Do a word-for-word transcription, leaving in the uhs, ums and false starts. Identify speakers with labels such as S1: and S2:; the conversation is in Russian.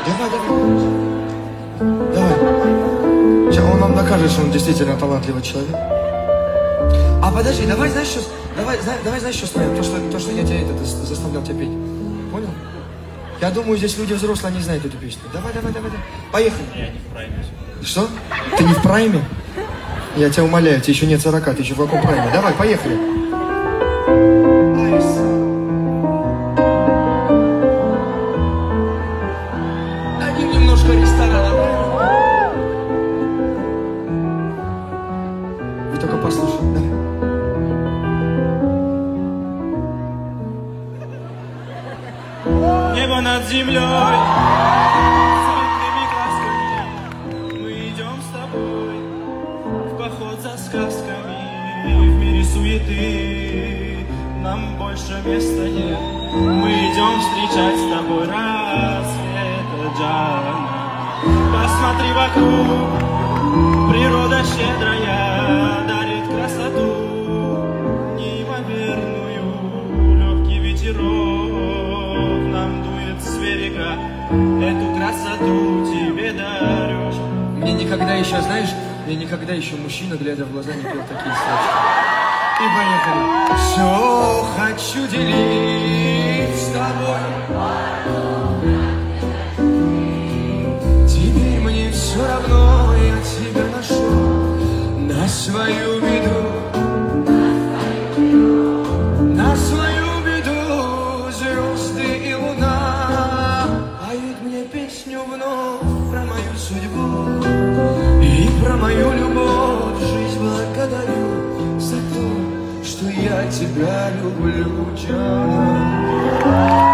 S1: Давай, давай. Давай. Сейчас он нам докажет, что он действительно талантливый человек. А подожди, давай, знаешь, что, давай, давай, знаешь, что споем? То, что, то, что я тебя это, заставлял тебя петь. Понял? Я думаю, здесь люди взрослые, они знают эту песню. Давай, давай, давай, давай. Поехали.
S2: Я не в прайме.
S1: Что? Ты не в прайме? Я тебя умоляю, тебе еще нет сорока, ты еще в каком прайме? Давай, поехали. Дадим немножко ресторана. Вы только послушайте, да?
S2: Небо над землей, цветными красками, мы идем с тобой в поход за сказками. В мире суеты нам больше места нет. Мы идем встречать с тобой рассвет, Джана. Посмотри вокруг, природа щедрая дарит красоту неимоверную. Легкий ветерок нам дует с берега, эту красоту тебе дарю.
S1: Мне никогда еще, знаешь, мне никогда еще мужчина, глядя в глаза, не пел такие строчки. И поехали. Все хочу делить с тобой. Теперь мне все равно, я тебя нашел на свою беду. На свою беду звезды и луна поют мне песню вновь про мою судьбу и про мою любовь. Жизнь благодарю за то, что я тебя люблю, Джана.